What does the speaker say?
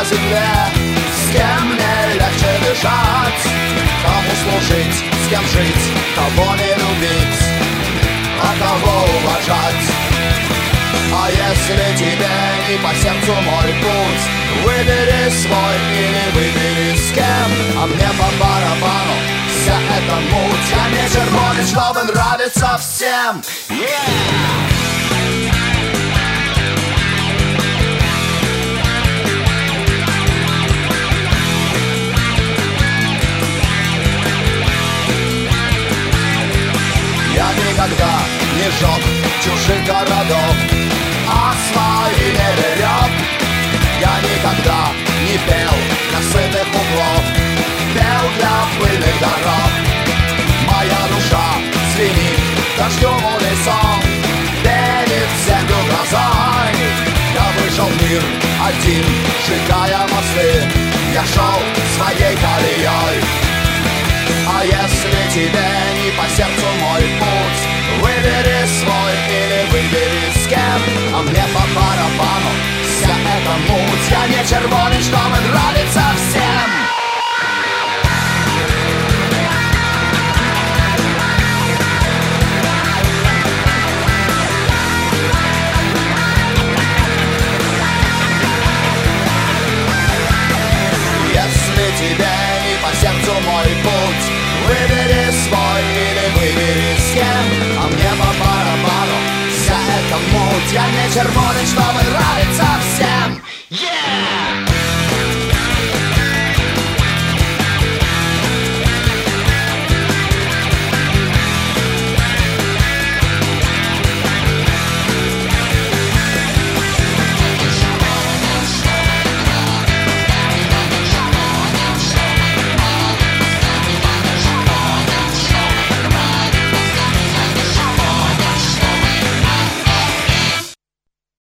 земле. С кем мне легче дышать, кому служить, с кем жить, кого не любить, а кого уважать. А если тебе не по сердцу мой путь, выбери свой или выбери с кем. А мне по барабану вся эта муть. Я не червонец, чтобы нравиться всем. Я никогда не жег чужих городов, а свои не берег. Я никогда не пел для сытых углов, пел для пыльных дорог. Моя душа звенит дождем унисон, пенит землю грозой. Я вышел в мир один, сжигая мосты, я шел своей колеей. А если тебе не по сердцу мой путь, выбери свой или выбери с кем. А мне по барабану вся эта муть. Я не червонец, чтобы нравиться всем. Если тебе не по сердцу мой путь, выбери свой или выбери с кем. А мне по барабану вся эта муть. Я не червонец, чтобы нравиться всем. Yeah!